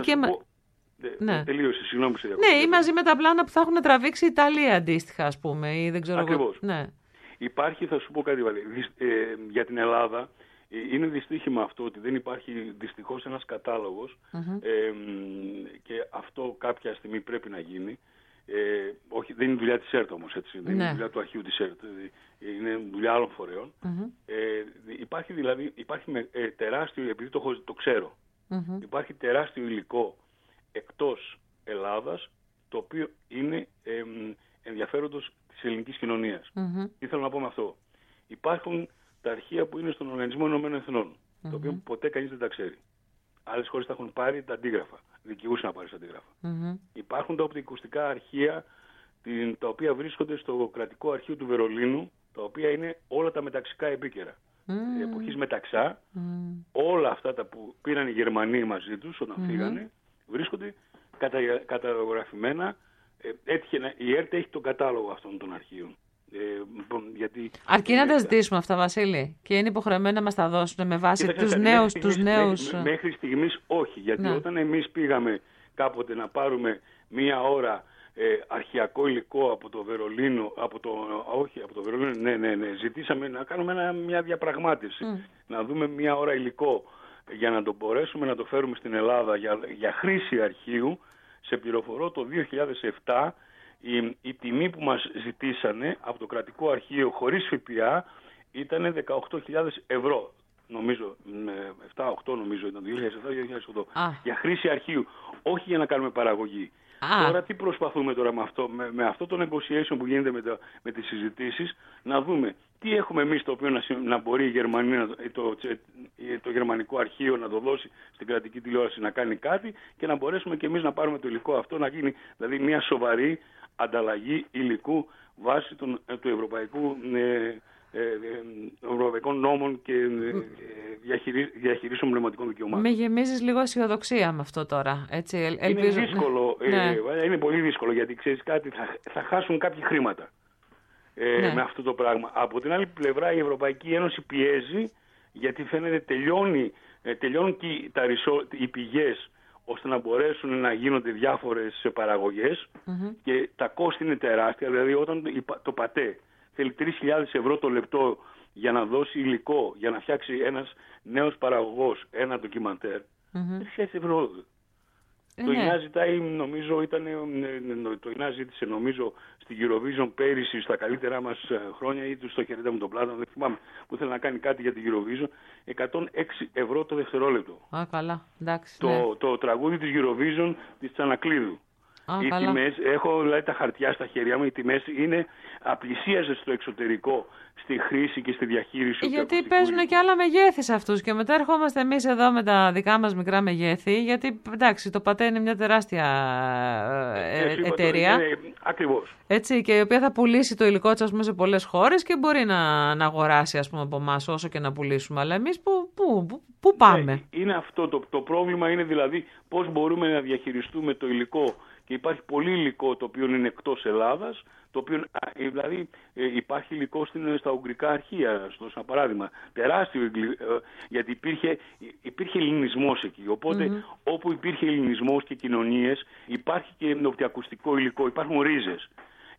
Ναι. Τελείωσε, συγγνώμη. Ναι, ή μαζί με τα πλάνα που θα έχουν τραβήξει η Ιταλία αντίστοιχα, ας πούμε. Ή δεν ξέρω. Ακριβώς. Ναι. Υπάρχει, θα σου πω κάτι, για την Ελλάδα. Είναι δυστύχημα αυτό ότι δεν υπάρχει δυστυχώς ένας κατάλογος και αυτό κάποια στιγμή πρέπει να γίνει. Όχι, δεν είναι δουλειά της ΕΡΤ όμως, έτσι. Δεν είναι δουλειά του αρχείου της ΕΡΤ. Είναι δουλειά άλλων φορέων. Υπάρχει δηλαδή τεράστιο, επειδή το ξέρω, υπάρχει τεράστιο υλικό εκτός Ελλάδας, το οποίο είναι ενδιαφέροντος της ελληνικής κοινωνίας. Τι θέλω να πω με αυτό. Υπάρχουν τα αρχεία που είναι στον Οργανισμό Ηνωμένων Εθνών, το οποίο ποτέ κανείς δεν τα ξέρει. Άλλες χώρες τα έχουν πάρει τα αντίγραφα, δικαιούσαν να πάρει τα αντίγραφα. Υπάρχουν τα οπτικοακουστικά αρχεία, τα οποία βρίσκονται στο κρατικό αρχείο του Βερολίνου, τα οποία είναι όλα τα μεταξικά επίκαιρα. Εποχής Μεταξά, όλα αυτά τα που πήραν οι Γερμανοί μαζί τους όταν φύγανε, βρίσκονται καταγραφημένα. Η ΕΡΤ έχει τον κατάλογο αυτών των αρχείων. Αρκεί να τα ζητήσουμε αυτά, Βασίλη, και είναι υποχρεωμένοι να μας τα δώσουν με βάση τους νέους. Μέχρι στιγμής όχι, γιατί όταν εμείς πήγαμε κάποτε να πάρουμε μία ώρα αρχαιακό υλικό από το Βερολίνο, από το Βερολίνο, ζητήσαμε να κάνουμε μια διαπραγμάτευση, να δούμε μία ώρα υλικό για να το μπορέσουμε να το φέρουμε στην Ελλάδα για χρήση αρχείου. Σε πληροφορώ, το 2007 η τιμή που μας ζητήσανε από το κρατικό αρχείο χωρίς ΦΠΑ ήταν 18.000 ευρώ. Νομίζω, 7-8 νομίζω ήταν, 2007-2008. Για χρήση αρχείου, όχι για να κάνουμε παραγωγή. Τώρα τι προσπαθούμε τώρα με αυτό το negotiation που γίνεται με τις συζητήσεις, να δούμε τι έχουμε εμείς το οποίο να μπορεί η Γερμανία, το γερμανικό αρχείο να το δώσει στην κρατική τηλεόραση να κάνει κάτι και να μπορέσουμε και εμείς να πάρουμε το υλικό αυτό, να γίνει δηλαδή μια σοβαρή ανταλλαγή υλικού βάσει του ευρωπαϊκών νόμων και διαχειρίσεων πνευματικών δικαιωμάτων. Με γεμίζεις λίγο αισιοδοξία με αυτό τώρα. Έτσι, ελπίζω. Είναι δύσκολο, είναι πολύ δύσκολο, γιατί ξέρεις κάτι, θα χάσουν κάποια χρήματα με αυτό το πράγμα. Από την άλλη πλευρά η Ευρωπαϊκή Ένωση πιέζει, γιατί φαίνεται τελειώνουν και οι πηγές ώστε να μπορέσουν να γίνονται διάφορες παραγωγές και τα κόστη είναι τεράστια. Δηλαδή όταν το ΠΑΤΕ θέλει 3.000 ευρώ το λεπτό για να δώσει υλικό, για να φτιάξει ένας νέος παραγωγός ένα ντοκιμαντέρ, 3.000 ευρώ. Το ΙΝΑ ζητάει, νομίζω, το ΙΝΑ ζήτησε νομίζω στην Eurovision πέρυσι, στα καλύτερά μας χρόνια, ή στο χαιρετά μου τον Πλάτων, δεν θυμάμαι, που ήθελε να κάνει κάτι για την Eurovision, 106 ευρώ το δευτερόλεπτο. Καλά, εντάξει. Το τραγούδι της Eurovision της Τσανακλείδου. Οι τιμές, έχω δηλαδή τα χαρτιά στα χέρια μου, οι τιμές είναι απλησίαζες στο εξωτερικό, στη χρήση και στη διαχείριση. Γιατί παίζουν και άλλα μεγέθη σε αυτούς και μετά ερχόμαστε εμείς εδώ με τα δικά μας μικρά μεγέθη, γιατί εντάξει το ΠΑΤΕ είναι μια τεράστια εταιρεία. Ακριβώς. Έτσι, και η οποία θα πουλήσει το υλικό της, ας πούμε, σε πολλές χώρες και μπορεί να αγοράσει, ας πούμε, από εμάς όσο και να πουλήσουμε. Αλλά εμείς πού πάμε? Είναι αυτό το πρόβλημα, είναι δηλαδή πώς μπορούμε να διαχειριστούμε το υλικό. Και υπάρχει πολύ υλικό το οποίο είναι εκτός Ελλάδας, το οποίο δηλαδή υπάρχει υλικό στα Ουγγρικά αρχεία, σαν παράδειγμα. Τεράστιο, γιατί υπήρχε ελληνισμός εκεί. Οπότε όπου υπήρχε ελληνισμός και κοινωνίες, υπάρχει και οπτικοακουστικό υλικό, υπάρχουν ρίζες.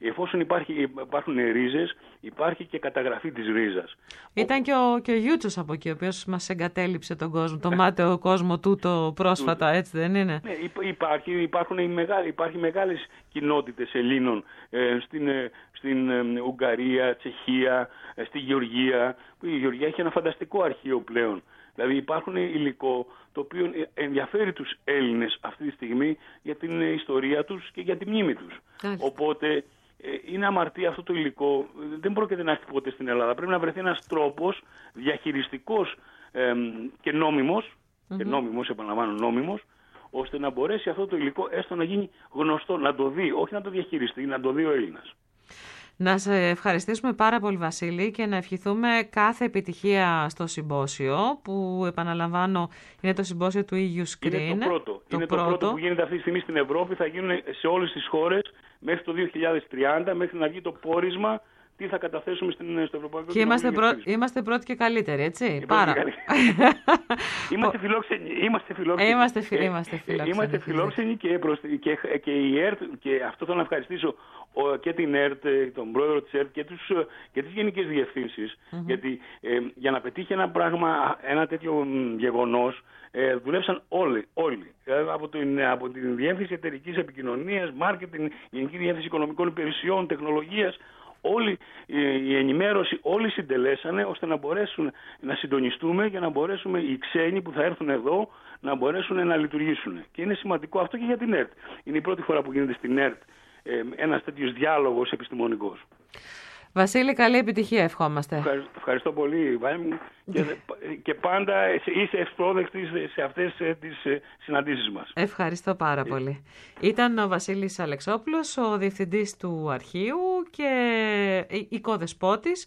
εφόσον υπάρχουν ρίζες, υπάρχει και καταγραφή της ρίζας. Ήταν και ο Γιούτσος από εκεί, ο οποίος μας εγκατέλειψε τον κόσμο, το μάταιο κόσμο τούτο πρόσφατα, έτσι δεν είναι? Ναι, υπάρχει μεγάλες κοινότητες Ελλήνων στην Ουγγαρία, Τσεχία, στη Γεωργία. Η Γεωργία έχει ένα φανταστικό αρχείο πλέον. Δηλαδή υπάρχουν υλικό το οποίο ενδιαφέρει τους Έλληνες αυτή τη στιγμή για την ιστορία τους και για τη μνήμη τους. Οπότε είναι αμαρτία αυτό το υλικό. Δεν πρόκειται να έρθει ποτέ στην Ελλάδα. Πρέπει να βρεθεί ένας τρόπος διαχειριστικός και νόμιμος, και νόμιμος, επαναλαμβάνω, νόμιμος, ώστε να μπορέσει αυτό το υλικό έστω να γίνει γνωστό, να το δει, όχι να το διαχειριστεί, να το δει ο Έλληνας. Να σε ευχαριστήσουμε πάρα πολύ, Βασίλη, και να ευχηθούμε κάθε επιτυχία στο συμπόσιο, που επαναλαμβάνω είναι το συμπόσιο του EU Screen. Είναι το πρώτο που γίνεται αυτή τη στιγμή στην Ευρώπη, θα γίνουν σε όλες τις χώρες μέχρι το 2030, μέχρι να βγει το πόρισμα τι θα καταθέσουμε στο Ευρωπαϊκό Κοινοβούλιο. Και είμαστε πρώτοι και καλύτεροι, έτσι. Είμαστε φιλόξενοι και η ΕΡΤ, και αυτό θέλω να ευχαριστήσω και την ΕΡΤ, τον πρόεδρο της ΕΡΤ και τις γενικές διευθύνσεις, γιατί για να πετύχει ένα πράγμα, ένα τέτοιο γεγονός, δουλέψαν όλοι. Από την Διεύθυνση Εταιρικής Επικοινωνίας, Μάρκετινγκ, Γενική Διεύθυνση Οικονομικών Υπηρεσιών, Τεχνολογίας, όλη η ενημέρωση, όλοι συντελέσανε ώστε να μπορέσουν να συντονιστούμε για να μπορέσουμε οι ξένοι που θα έρθουν εδώ να μπορέσουν να λειτουργήσουν. Και είναι σημαντικό αυτό και για την ΕΡΤ. Είναι η πρώτη φορά που γίνεται στην ΕΡΤ ένας τέτοιος διάλογος επιστημονικός. Βασίλη, καλή επιτυχία ευχόμαστε. Ευχαριστώ πολύ, Βάη μου, και πάντα είσαι ευπρόσδεκτη σε αυτές τις συναντήσεις μας. Ευχαριστώ πάρα πολύ. Ήταν ο Βασίλης Αλεξόπουλος, ο διευθυντής του αρχείου και οικοδεσπότης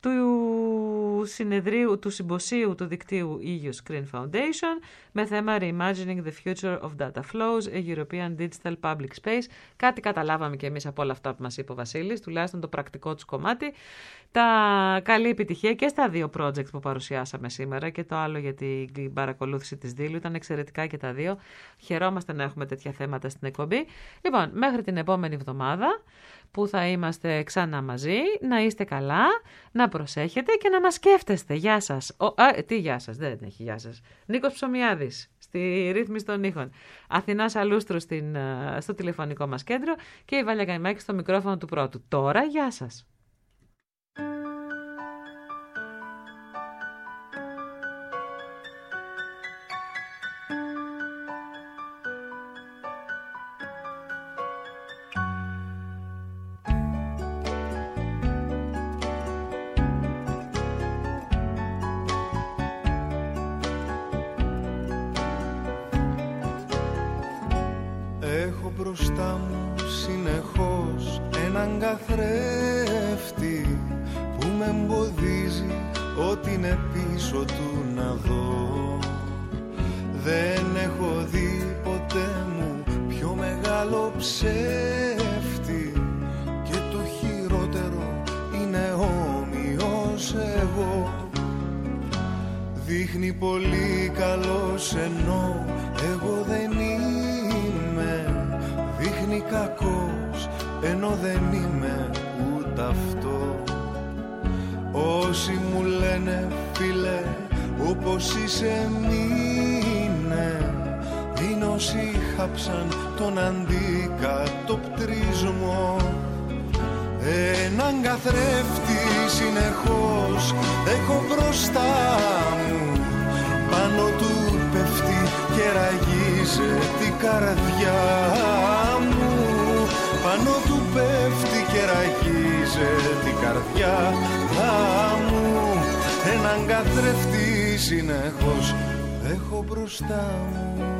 του συμποσίου του δικτύου EU Screen Foundation με θέμα Reimagining the Future of Data Flows, a European Digital Public Space. Κάτι καταλάβαμε και εμείς από όλα αυτά που μας είπε ο Βασίλης, τουλάχιστον το πρακτικό του κομμάτι. Καλή επιτυχία και στα δύο project που παρουσιάσαμε σήμερα, και το άλλο για την παρακολούθηση της Δήλου. Ήταν εξαιρετικά και τα δύο. Χαιρόμαστε να έχουμε τέτοια θέματα στην εκπομπή. Λοιπόν, μέχρι την επόμενη εβδομάδα που θα είμαστε ξανά μαζί, να είστε καλά, να προσέχετε και να μας σκέφτεστε. Γεια σας. Τι γεια σας, δεν έχει γεια σας. Νίκος Ψωμιάδης στη ρύθμιση των ήχων. Αθηνάς Αλούστρου στο τηλεφωνικό μας κέντρο και η Βάλια Καϊμάκη στο μικρόφωνο του πρώτου. Τώρα, γεια σας. Μπροστά μου συνεχώς έναν καθρέφτη που με εμποδίζει ό,τι είναι πίσω του να δω. Δεν έχω δει ποτέ μου πιο μεγάλο ψεύτη και το χειρότερο είναι όμοιος εγώ. Δείχνει πολύ καλός ενώ εγώ δεν είμαι. Δείχνει κακός ενώ δεν είμαι ούτε αυτό. Όσοι μου λένε φίλε όπως είσαι μείνε, είναι όσοι χάψαν τον αντικατοπτρισμό. Έναν καθρέφτη συνεχώς έχω μπροστά μου, πάνω του πέφτει και ραγίζει την καρδιά μου. Πάνω του πέφτει και ραγίζει την καρδιά μου. Έναν καθρέφτη συνεχώς έχω μπροστά μου.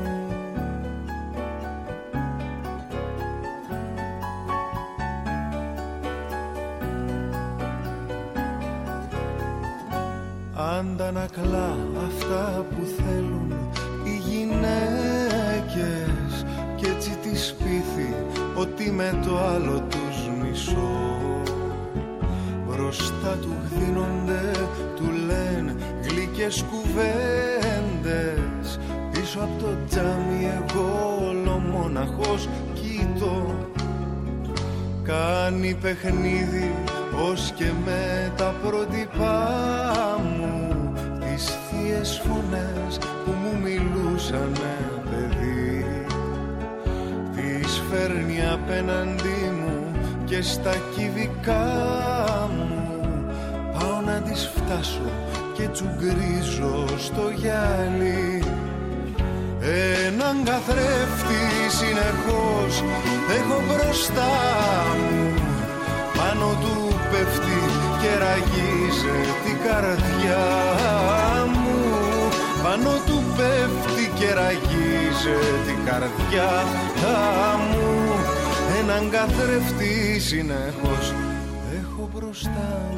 Αντανακλά αυτά που θέλουν οι γυναίκες κι έτσι τις πείθει ότι με το άλλο τους μισώ. Μπροστά του γδίνονται, του λένε γλυκές κουβέντες. Πίσω από το τζάμι εγώ ολομόναχος κοιτώ. κάνει παιχνίδι ως και με τα πρότυπά μου, τις θείες φωνές που μου μιλούσανε παιδί. Τις φέρνει απέναντί μου και στα κυβικά μου, πάω να τις φτάσω και τσουγκρίζω στο γυαλί. Έναν καθρέφτη συνεχώς έχω μπροστά μου, πάνω του πέφτει και ραγίζει την καρδιά μου, πάνω του πέφτει και ραγίζει την καρδιά μου. Έναν καθρέφτη συνεχώς έχω μπροστά μου.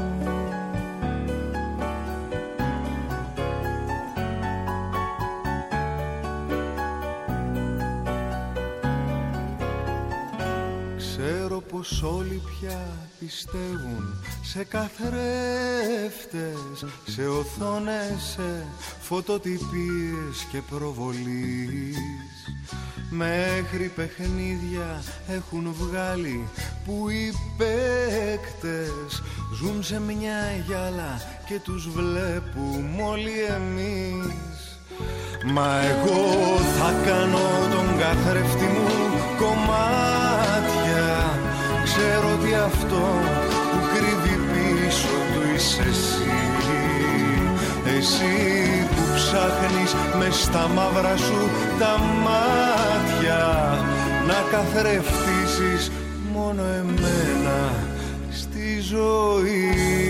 Πως όλοι πια πιστεύουν σε καθρέφτες, σε οθόνες, σε φωτοτυπίες και προβολής. Μέχρι παιχνίδια έχουν βγάλει που οι παίκτες ζουν σε μια γυάλα και τους βλέπουμε όλοι εμείς. Μα εγώ θα κάνω τον καθρέφτη μου κομμάτια. Ξέρω ότι αυτό που κρύβει πίσω του είσαι εσύ. Εσύ που ψάχνεις μες στα μαύρα σου τα μάτια να καθρεφτίσεις μόνο εμένα στη ζωή.